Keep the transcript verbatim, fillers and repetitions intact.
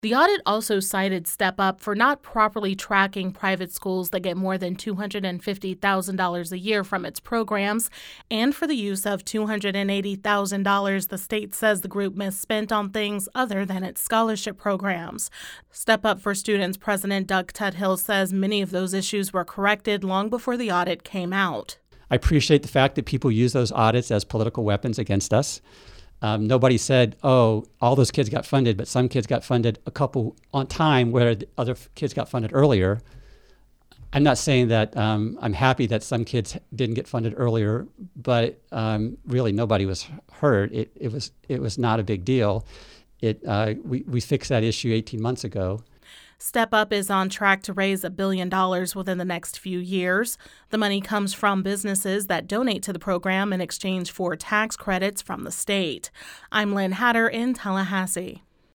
The audit also cited Step Up for not properly tracking private schools that get more than two hundred fifty thousand dollars a year from its programs, and for the use of two hundred eighty thousand dollars the state says the group misspent on things other than its scholarship programs. Step Up for Students President Doug Tuthill says many of those issues were corrected long before the audit came out. I appreciate the fact that people use those audits as political weapons against us. Um, nobody said, oh, all those kids got funded, but some kids got funded a couple on time where the other f- kids got funded earlier. I'm not saying that um, I'm happy that some kids didn't get funded earlier, but um, really nobody was hurt. It, it was it was not a big deal. It uh, we, we fixed that issue eighteen months ago. Step Up is on track to raise a billion dollars within the next few years. The money comes from businesses that donate to the program in exchange for tax credits from the state. I'm Lynn Hatter in Tallahassee.